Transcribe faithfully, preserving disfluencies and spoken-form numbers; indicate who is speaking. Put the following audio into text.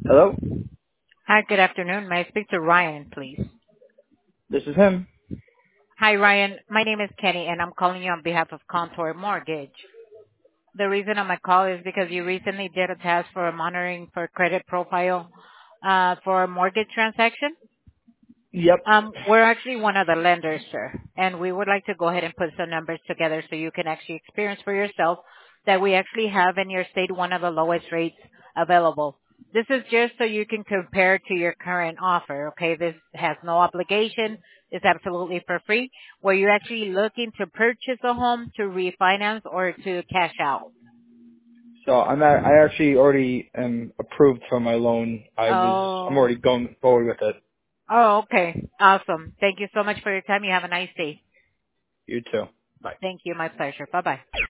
Speaker 1: Hello?
Speaker 2: Hi, good afternoon. May I speak to Ryan, please?
Speaker 1: This is him.
Speaker 2: Hi, Ryan. My name is Kenny, and I'm calling you on behalf of Contour Mortgage. The reason of my call is because you recently did a task for a monitoring for credit profile uh, for a mortgage transaction.
Speaker 1: Yep.
Speaker 2: Um, we're actually one of the lenders, sir, and we would like to go ahead and put some numbers together so you can actually experience for yourself that we actually have in your state one of the lowest rates available. This is just so you can compare to your current offer, okay? This has no obligation. It's absolutely for free. Were you actually looking to purchase a home, to refinance, or to cash out?
Speaker 1: So I'm at, I actually already am approved for my loan. I was I'm
Speaker 2: Oh,
Speaker 1: already going forward with it.
Speaker 2: oh, okay. Awesome. Thank you so much for your time. You have a nice day.
Speaker 1: You too. Bye.
Speaker 2: Thank you. My pleasure. Bye-bye.